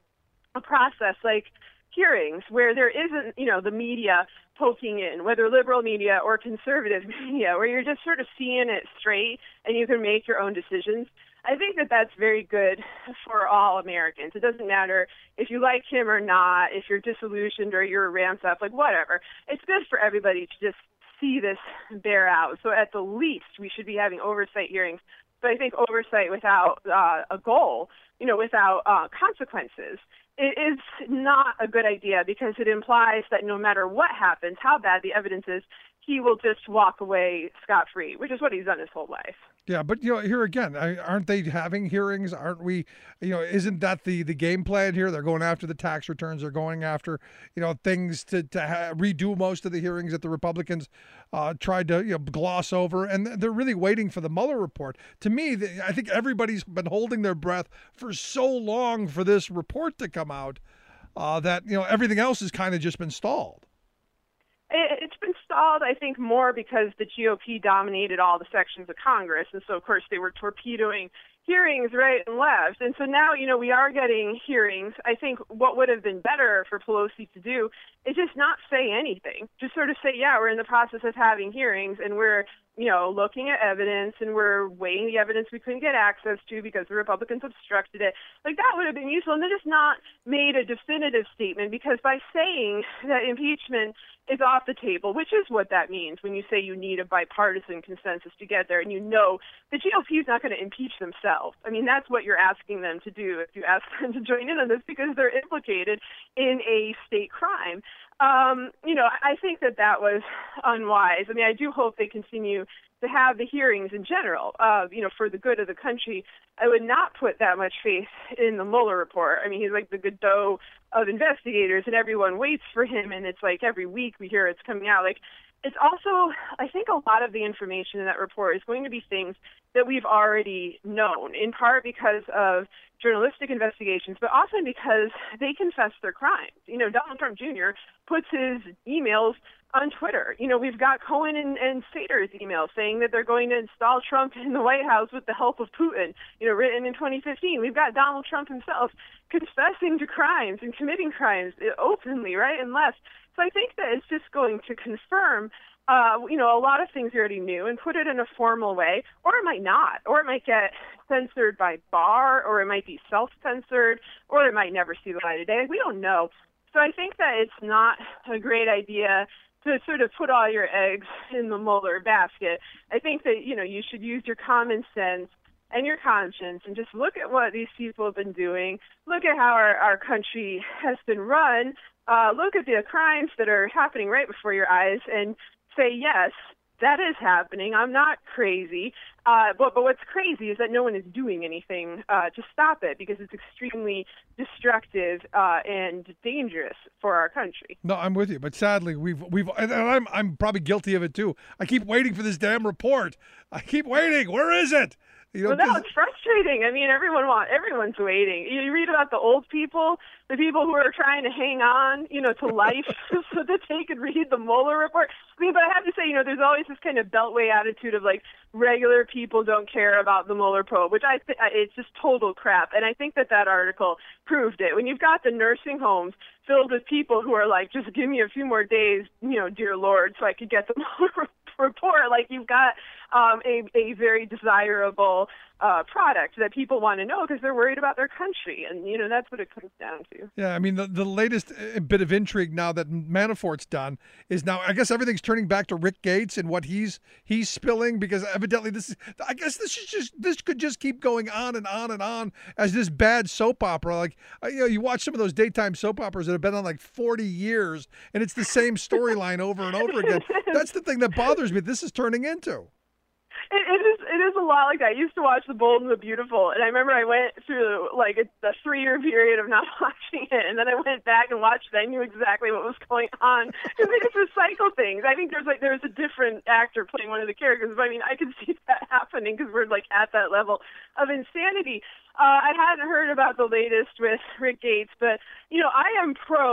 a process like hearings where there isn't, the media poking in, whether liberal media or conservative media, where you're just sort of seeing it straight and you can make your own decisions, I think that that's very good for all Americans. It doesn't matter if you like him or not, if you're disillusioned or you're ramped up, like whatever. It's good for everybody to just see this bear out. So at the least, we should be having oversight hearings. But I think oversight without a goal, without consequences, it is not a good idea, because it implies that no matter what happens, how bad the evidence is, he will just walk away scot-free, which is what he's done his whole life. Yeah, but here again, aren't they having hearings? Aren't we? Isn't that the game plan here? They're going after the tax returns. They're going after things to redo most of the hearings that the Republicans tried to gloss over, and they're really waiting for the Mueller report. To me, I think everybody's been holding their breath for so long for this report to come out that everything else has kind of just been stalled. It's been stalled, I think, more because the GOP dominated all the sections of Congress. And so, of course, they were torpedoing hearings right and left. And so now, we are getting hearings. I think what would have been better for Pelosi to do is just not say anything. Just sort of say, yeah, we're in the process of having hearings, and we're, looking at evidence, and we're weighing the evidence we couldn't get access to because the Republicans obstructed it. Like, that would have been useful. And they just not made a definitive statement, because by saying that impeachment is off the table, which is what that means when you say you need a bipartisan consensus to get there, and the GOP is not going to impeach themselves. I mean, that's what you're asking them to do if you ask them to join in on this, because they're implicated in a state crime. I think that was unwise. I mean, I do hope they continue to have the hearings in general, for the good of the country. I would not put that much faith in the Mueller report. I mean, he's like the Godot of investigators, and everyone waits for him, and it's like every week we hear it's coming out. Like, it's also, I think a lot of the information in that report is going to be things that we've already known, in part because of journalistic investigations, but often because they confess their crimes. Donald Trump Jr. puts his emails on Twitter. We've got Cohen and Sater's emails saying that they're going to install Trump in the White House with the help of Putin, written in 2015. We've got Donald Trump himself confessing to crimes and committing crimes openly, right and left. So I think that it's just going to confirm, a lot of things we already knew and put it in a formal way, or it might not, or it might get censored by Barr, or it might be self-censored, or it might never see the light of day. We don't know. So I think that it's not a great idea to sort of put all your eggs in the Mueller basket. I think that, you should use your common sense and your conscience and just look at what these people have been doing, look at how our country has been run, look at the crimes that are happening right before your eyes, and say, yes, that is happening. I'm not crazy. But what's crazy is that no one is doing anything to stop it, because it's extremely destructive and dangerous for our country. No, I'm with you. But sadly, and I'm probably guilty of it too. I keep waiting for this damn report. I keep waiting. Where is it? Well, no, it's frustrating. I mean, everyone's waiting. You read about the old people, the people who are trying to hang on, to life so that they could read the Mueller report. I mean, but I have to say, there's always this kind of beltway attitude of like regular people don't care about the Mueller probe, which it's just total crap. And I think that article proved it. When you've got the nursing homes filled with people who are like, just give me a few more days, dear Lord, so I could get the Mueller report, like you've got a very desirable product that people want to know because they're worried about their country, and that's what it comes down to. Yeah, I mean the latest bit of intrigue now that Manafort's done is now I guess everything's turning back to Rick Gates and what he's spilling, because evidently this could just keep going on and on and on as this bad soap opera. Like you watch some of those daytime soap operas that have been on like 40 years and it's the same storyline over and over again. That's the thing that bothers me. This is turning into. It is a lot like that. I used to watch The Bold and the Beautiful, and I remember I went through like a 3-year period of not watching it, and then I went back and watched it. I knew exactly what was going on because they just recycle things. I think there's a different actor playing one of the characters, but I mean I can see that happening because we're like at that level of insanity. I hadn't heard about the latest with Rick Gates, but I am pro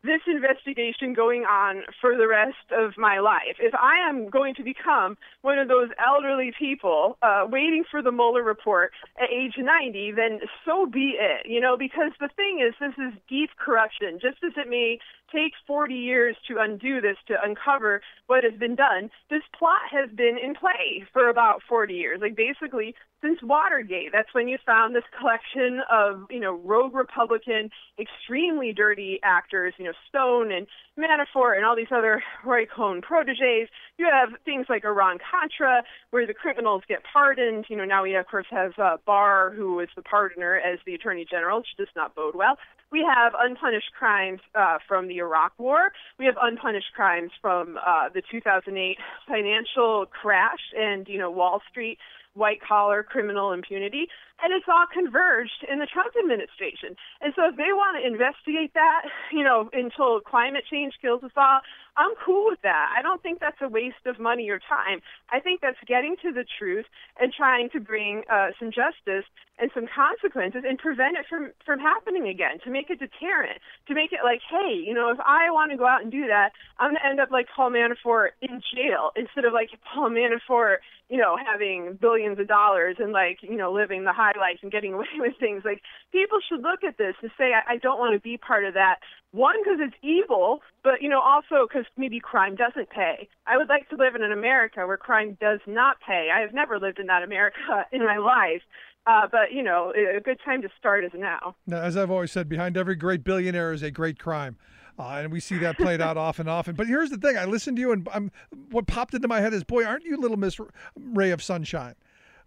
this investigation going on for the rest of my life. If I am going to become one of those elderly people waiting for the Mueller report at age 90, then so be it, because the thing is, this is deep corruption. Just as it may take 40 years to undo this, to uncover what has been done, this plot has been in play for about 40 years. Like, basically, since Watergate, that's when you found this collection of, rogue Republican, extremely dirty actors, Stone and Manafort and all these other Roy Cohn proteges. You have things like Iran-Contra, where the criminals get pardoned. Now we, of course, have Barr, who is the pardoner, as the Attorney General, which does not bode well. We have unpunished crimes from the Iraq War. We have unpunished crimes from the 2008 financial crash and, Wall Street white-collar criminal impunity, and it's all converged in the Trump administration. And so if they want to investigate that, until climate change kills us all, I'm cool with that. I don't think that's a waste of money or time. I think that's getting to the truth and trying to bring some justice and some consequences and prevent it from happening again, to make a deterrent, to make it like, hey, if I want to go out and do that, I'm going to end up like Paul Manafort in jail instead of like Paul Manafort, having billions of dollars and living the high life and getting away with things. Like, people should look at this and say, I don't want to be part of that. One, because it's evil, but, also because maybe crime doesn't pay. I would like to live in an America where crime does not pay. I have never lived in that America in my life. But, a good time to start is now. Now, as I've always said, behind every great billionaire is a great crime. And we see that played out often. But here's the thing. I listened to you, and what popped into my head is, boy, aren't you little Miss Ray of Sunshine?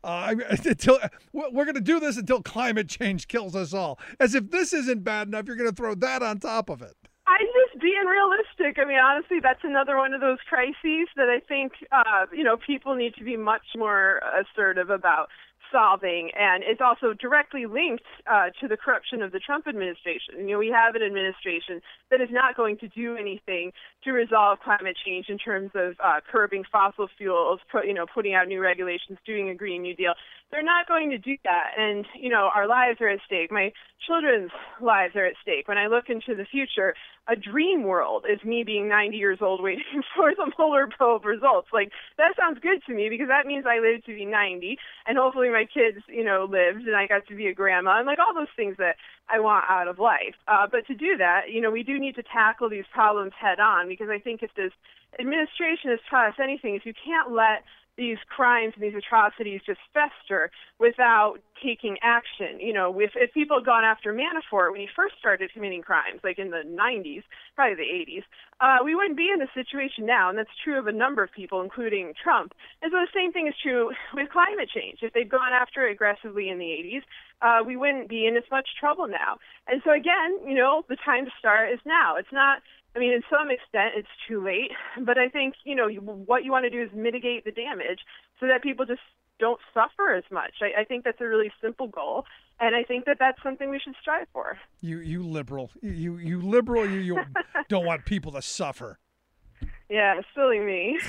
We're going to do this until climate change kills us all. As if this isn't bad enough, you're going to throw that on top of it. I'm just being realistic. I mean, honestly, that's another one of those crises that I think, people need to be much more assertive about solving, and it's also directly linked to the corruption of the Trump administration. We have an administration that is not going to do anything to resolve climate change in terms of curbing fossil fuels, putting out new regulations, doing a Green New Deal. They're not going to do that, and our lives are at stake. My children's lives are at stake. When I look into the future, a dream world is me being 90 years old waiting for the Mueller probe results. Like, that sounds good to me, because that means I live to be 90, and hopefully my kids, lived, and I got to be a grandma, and like all those things that I want out of life. But to do that, we do need to tackle these problems head on, because I think if this administration has taught us anything, is you can't let these crimes and these atrocities just fester without taking action. If people had gone after Manafort when he first started committing crimes, like in the 90s, probably the 80s, we wouldn't be in this situation now, and that's true of a number of people, including Trump. And so the same thing is true with climate change. If they'd gone after it aggressively in the 80s, we wouldn't be in as much trouble now. And so again, the time to start is now. It's not, in some extent, it's too late, but I think, what you want to do is mitigate the damage so that people just don't suffer as much. I think that's a really simple goal, and I think that that's something we should strive for. You liberal. You liberal, you don't want people to suffer. Yeah, silly me.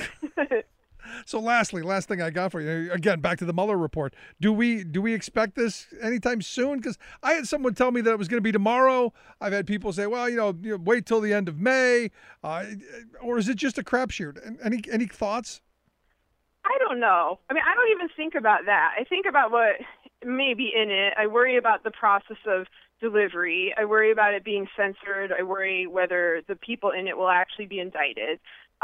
So last thing I got for you, again, back to the Mueller report. Do we expect this anytime soon? Because I had someone tell me that it was going to be tomorrow. I've had people say, well, wait till the end of May. Or is it just a crapshoot? Any thoughts? I don't know. I don't even think about that. I think about what may be in it. I worry about the process of delivery. I worry about it being censored. I worry whether the people in it will actually be indicted.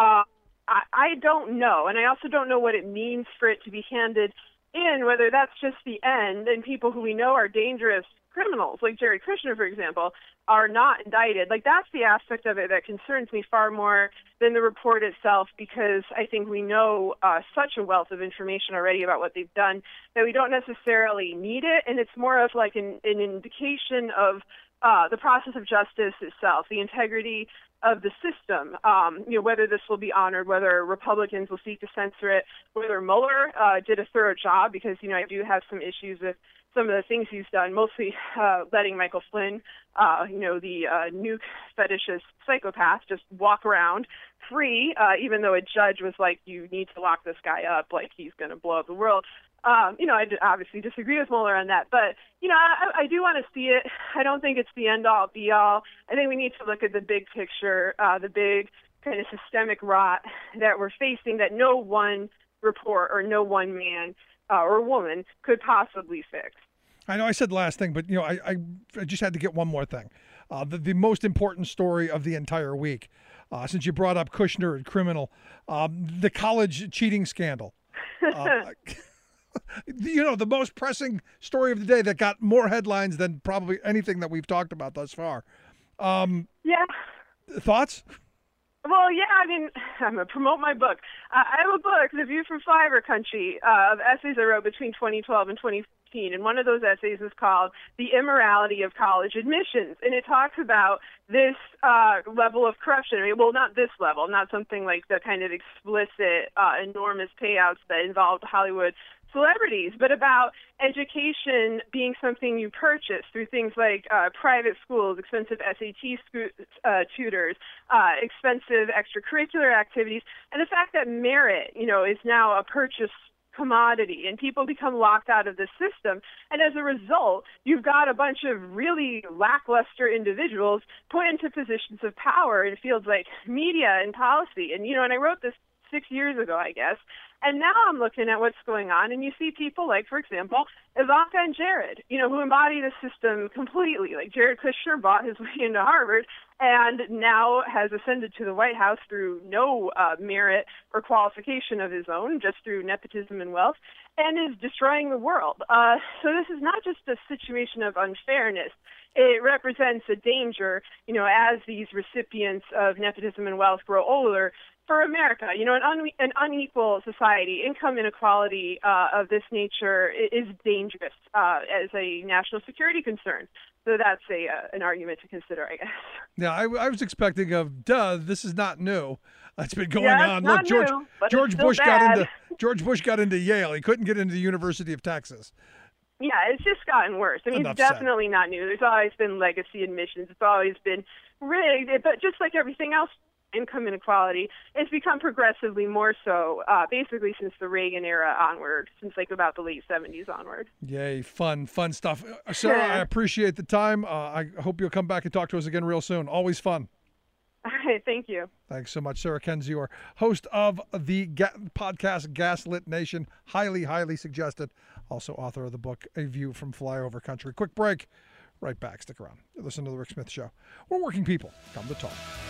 I don't know, and I also don't know what it means for it to be handed in, whether that's just the end and people who we know are dangerous criminals, like Jared Kushner, for example, are not indicted. Like, that's the aspect of it that concerns me far more than the report itself, because I think we know such a wealth of information already about what they've done that we don't necessarily need it, and it's more of like an indication of the process of justice itself, the integrity of the system, whether this will be honored, whether Republicans will seek to censor it, whether Mueller did a thorough job, because, I do have some issues with some of the things he's done, mostly letting Michael Flynn the nuke fetishist psychopath just walk around free, even though a judge was like, you need to lock this guy up, like he's going to blow up the world. I obviously disagree with Mueller on that, but, I do want to see it. I don't think it's the end-all, be-all. I think we need to look at the big picture, the big kind of systemic rot that we're facing that no one report or no one man or woman could possibly fix. I know I said the last thing, but, I just had to get one more thing. The most important story of the entire week, since you brought up Kushner and criminal, the college cheating scandal. The most pressing story of the day that got more headlines than probably anything that we've talked about thus far. Yeah. Thoughts? Well, yeah, I'm going to promote my book. I have a book, The View from Flyover Country, of essays I wrote between 2012 and 2015, and one of those essays is called The Immorality of College Admissions, and it talks about this level of corruption. Well, not this level, not something like the kind of explicit, enormous payouts that involved Hollywood celebrities, but about education being something you purchase through things like private schools, expensive SAT tutors, expensive extracurricular activities, and the fact that merit, is now a purchase commodity, and people become locked out of the system. And as a result, you've got a bunch of really lackluster individuals put into positions of power in fields like media and policy. And, and I wrote this 6 years ago, I guess. And now I'm looking at what's going on, and you see people like, for example, Ivanka and Jared, who embody the system completely. Like Jared Kushner bought his way into Harvard and now has ascended to the White House through no merit or qualification of his own, just through nepotism and wealth, and is destroying the world. So this is not just a situation of unfairness. It represents a danger, as these recipients of nepotism and wealth grow older, for America. An unequal society, income inequality of this nature is dangerous as a national security concern. So that's an argument to consider, I guess. Yeah, I was expecting this is not new. It's been going on. Look, George Bush got into Yale. He couldn't get into the University of Texas. Yeah, it's just gotten worse. It's definitely not new. There's always been legacy admissions. It's always been rigged. But just like everything else, income inequality, it's become progressively more so, basically since the Reagan era onward, since like about the late 70s onward. Yay, fun stuff. Sarah, I appreciate the time. I hope you'll come back and talk to us again real soon. Always fun. All right, thank you. Thanks so much, Sarah Kendzior, host of the podcast Gaslit Nation. Highly, highly suggested. Also author of the book, A View from Flyover Country. Quick break. Right back. Stick around. Listen to The Rick Smith Show. We're working people. Come to talk.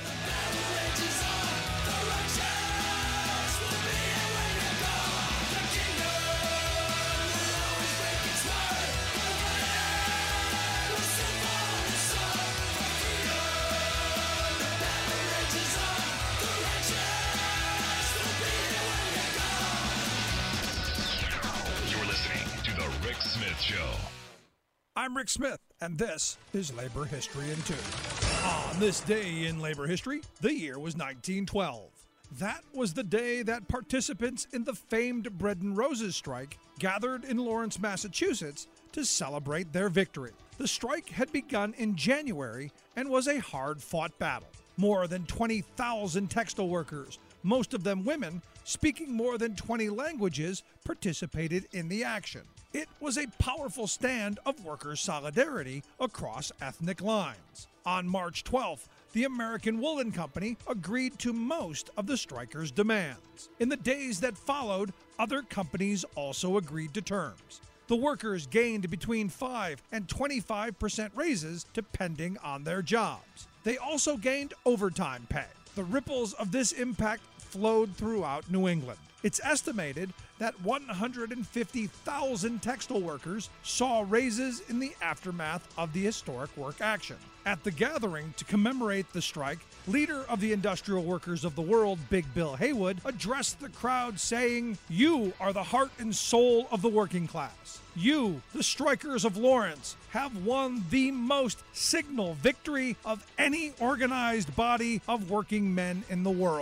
Show. I'm Rick Smith, and this is Labor History in 2. On this day in labor history, the year was 1912. That was the day that participants in the famed Bread and Roses strike gathered in Lawrence, Massachusetts to celebrate their victory. The strike had begun in January and was a hard-fought battle. More than 20,000 textile workers, most of them women, speaking more than 20 languages, participated in the action. It was a powerful stand of workers' solidarity across ethnic lines. On March 12th, the American Woolen Company agreed to most of the strikers' demands. In the days that followed, other companies also agreed to terms. The workers gained between 5 and 25% raises depending on their jobs. They also gained overtime pay. The ripples of this impact flowed throughout New England. It's estimated that 150,000 textile workers saw raises in the aftermath of the historic work action. At the gathering to commemorate the strike, leader of the industrial workers of the world, Big Bill Haywood, addressed the crowd saying, "You are the heart and soul of the working class. You, the strikers of Lawrence, have won the most signal victory of any organized body of working men in the world.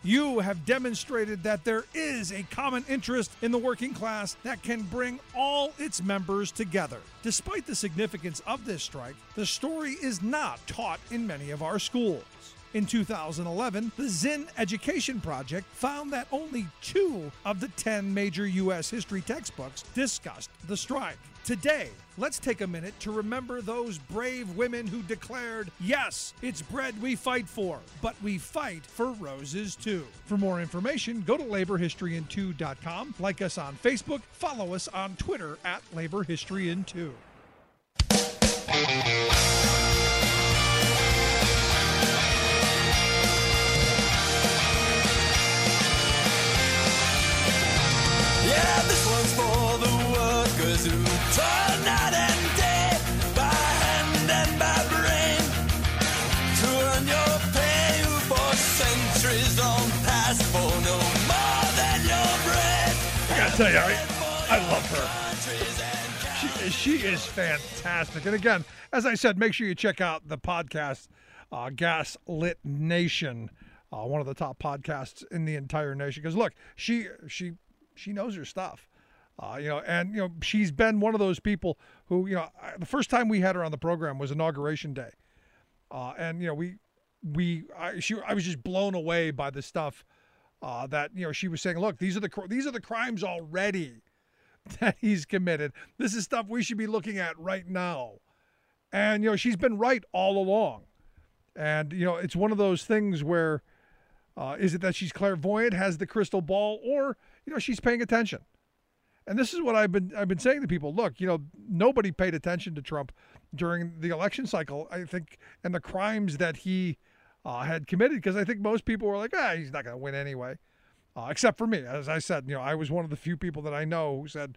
You have demonstrated that there is a common interest in the working class that can bring all its members together. Despite the significance of this strike, the story is not taught in many of our schools. In 2011, the Zinn Education Project found that only 2 of the 10 major U.S. history textbooks discussed the strike. Today, let's take a minute to remember those brave women who declared, yes, it's bread we fight for, but we fight for roses too. For more information, go to laborhistoryin2.com, like us on Facebook, follow us on Twitter at laborhistoryin2. Yeah, this one's for the workers who toil night and day, by hand and by brain, to earn your pay, who for centuries on past for no more than your bread. I gotta tell you, I love her. She is fantastic. And again, as I said, make sure you check out the podcast, Gaslit Nation, one of the top podcasts in the entire nation. Because look, she knows her stuff, and she's been one of those people who, the first time we had her on the program was Inauguration Day, and I was just blown away by the stuff that she was saying. Look, these are the crimes already that he's committed. This is stuff we should be looking at right now, and she's been right all along, and it's one of those things where is it that she's clairvoyant, has the crystal ball, or she's paying attention. And this is what I've been saying to people. Look, nobody paid attention to Trump during the election cycle, I think, and the crimes that he had committed, because I think most people were like, he's not going to win anyway, except for me. As I said, I was one of the few people that I know who said,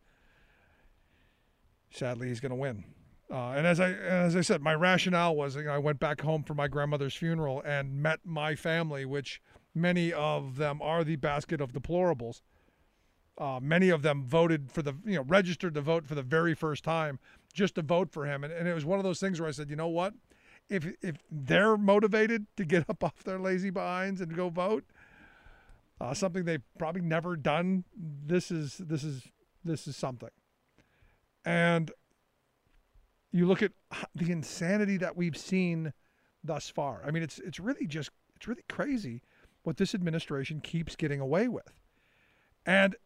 sadly, he's going to win. And as I said, my rationale was, I went back home for my grandmother's funeral and met my family, which many of them are the basket of deplorables. Many of them voted for registered to vote for the very first time just to vote for him. And it was one of those things where I said, you know what? If they're motivated to get up off their lazy behinds and go vote, something they've probably never done, this is something. And you look at the insanity that we've seen thus far. I mean, it's really crazy what this administration keeps getting away with. And,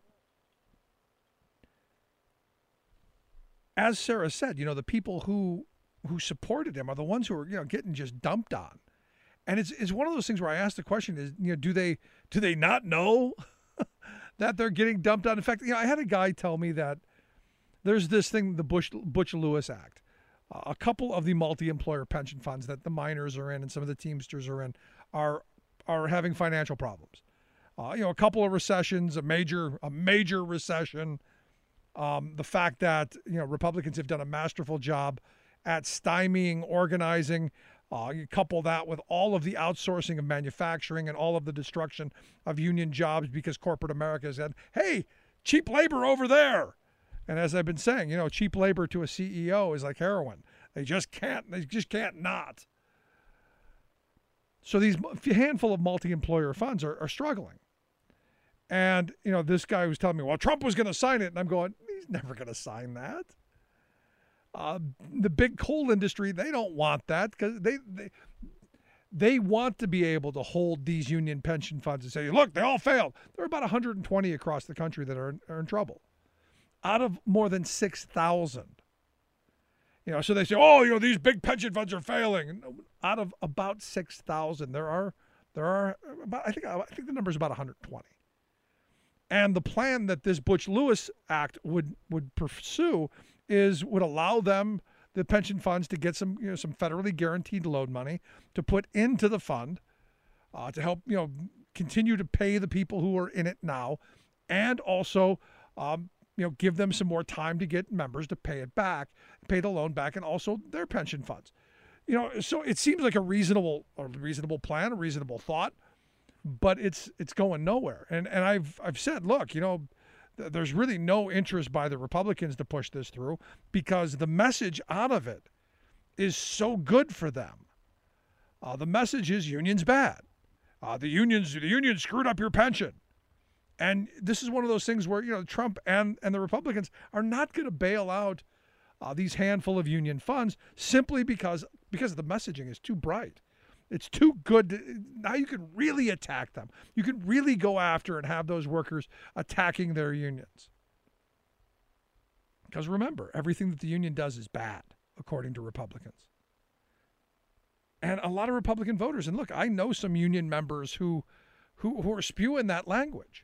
as Sarah said, the people who supported him are the ones who are, getting just dumped on. And it's one of those things where I ask the question is, do they not know that they're getting dumped on? In fact, I had a guy tell me that there's this thing, the Butch-Lewis Act. A couple of the multi-employer pension funds that the miners are in and some of the Teamsters are in are having financial problems. A couple of recessions, a major recession. The fact that Republicans have done a masterful job at stymieing organizing. You couple that with all of the outsourcing of manufacturing and all of the destruction of union jobs because corporate America said, "Hey, cheap labor over there." And as I've been saying, cheap labor to a CEO is like heroin. They just can't not. So these handful of multi-employer funds are struggling. And, this guy was telling me, well, Trump was going to sign it. And I'm going, he's never going to sign that. The big coal industry, they don't want that because they want to be able to hold these union pension funds and say, look, they all failed. There are about 120 across the country that are in trouble out of more than 6,000. So they say, these big pension funds are failing. Out of about 6,000, there are about, I think the number is about 120. And the plan that this Butch-Lewis Act would pursue would allow them, the pension funds, to get some some federally guaranteed loan money to put into the fund to help continue to pay the people who are in it now, and also give them some more time to get members to pay it back, pay the loan back, and also their pension funds. So it seems like a reasonable plan, a reasonable thought. But it's going nowhere. And I've said, look, there's really no interest by the Republicans to push this through because the message out of it is so good for them. The message is unions bad. The unions screwed up your pension. And this is one of those things where, Trump and the Republicans are not going to bail out these handful of union funds simply because the messaging is too bright. It's too good. Now you can really attack them. You can really go after and have those workers attacking their unions. Because remember, everything that the union does is bad, according to Republicans. And a lot of Republican voters, and look, I know some union members who are spewing that language.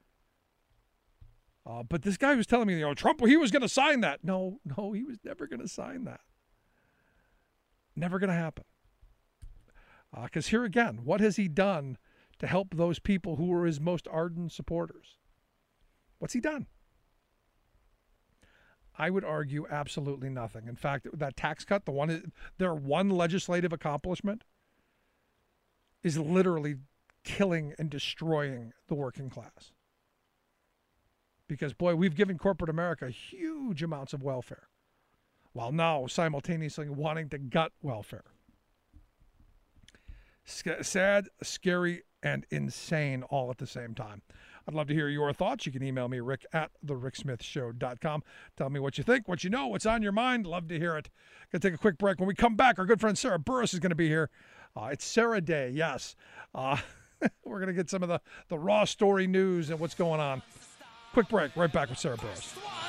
But this guy was telling me, Trump, he was going to sign that. No, he was never going to sign that. Never going to happen. Because here again, what has he done to help those people who were his most ardent supporters? What's he done? I would argue absolutely nothing. In fact, that tax cut, their one legislative accomplishment, is literally killing and destroying the working class. Because, boy, we've given corporate America huge amounts of welfare, while now simultaneously wanting to gut welfare. Sad, scary, and insane all at the same time. I'd love to hear your thoughts. You can email me, rick@thericksmithshow.com. Tell me what you think, what you know, what's on your mind. Love to hear it. Going to take a quick break. When we come back, our good friend Sarah Burris is going to be here. It's Sarah Day, yes. We're going to get some of the raw story news and what's going on. Quick break. Right back with Sarah Burris.